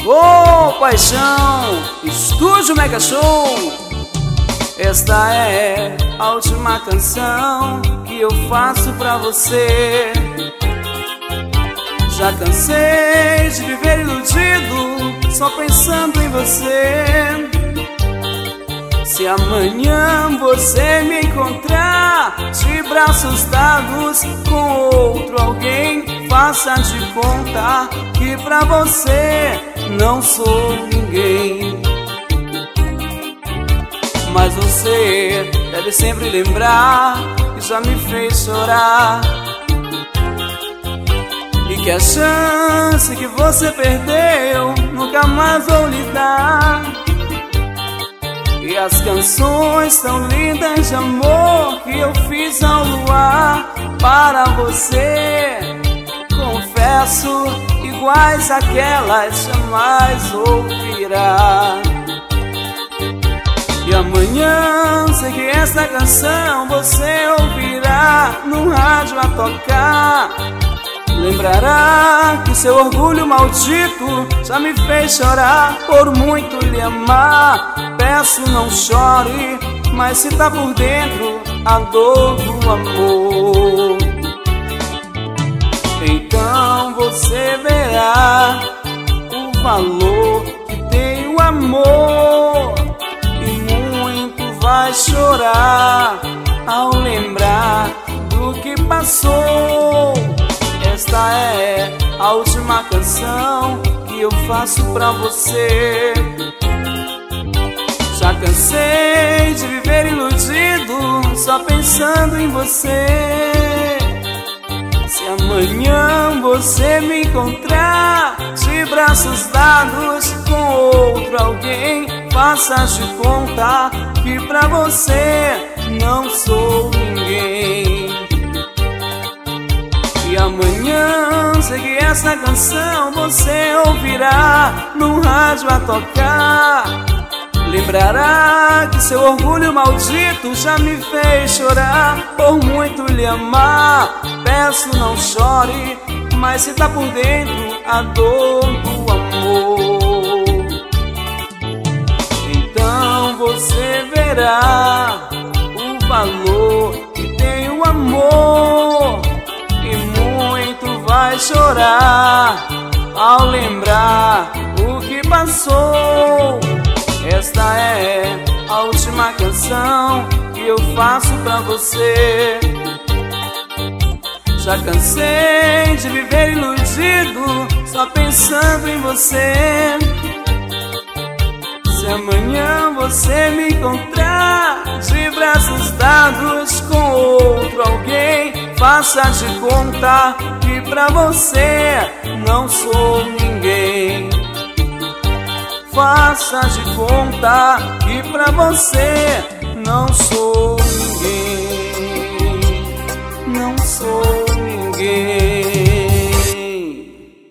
Ô paixão, Estúdio Mega Show. Esta é a última canção que eu faço pra você. Já cansei de viver iludido, só pensando em você. Se amanhã você me encontrar de braços dados com outro alguém, faça de conta que pra você não sou ninguém. Mas você deve sempre lembrar que já me fez chorar, e que a chance que você perdeu nunca mais vou lhe dar. E as canções tão lindas de amor que eu fiz ao luar para você, confesso, iguais àquelas jamais ouvirá. E amanhã sei que essa canção você ouvirá no rádio a tocar. Lembrará que seu orgulho maldito já me fez chorar por muito lhe amar. Peço, não chore, mas se tá por dentro a dor do amor, então você verá o valor que tem o amor. E muito vai chorar ao lembrar do que passou. Esta é a última canção que eu faço pra você. Já cansei de viver iludido, só pensando em você. Se amanhã você me encontrar de braços dados com outro alguém, faça de conta que pra você não sou ninguém. E amanhã sei que essa canção você ouvirá no rádio a tocar. Lembrará que seu orgulho maldito já me fez chorar por muito lhe amar. Peço, não chore, mas se tá por dentro a dor do amor, então você verá o valor que tem o amor. E muito vai chorar ao lembrar o que passou. Esta é a última canção que eu faço pra você. Já cansei de viver iludido, só pensando em você. Se amanhã você me encontrar de braços dados com outro alguém, faça de conta que pra você não sou ninguém. Faça de conta que pra você não sou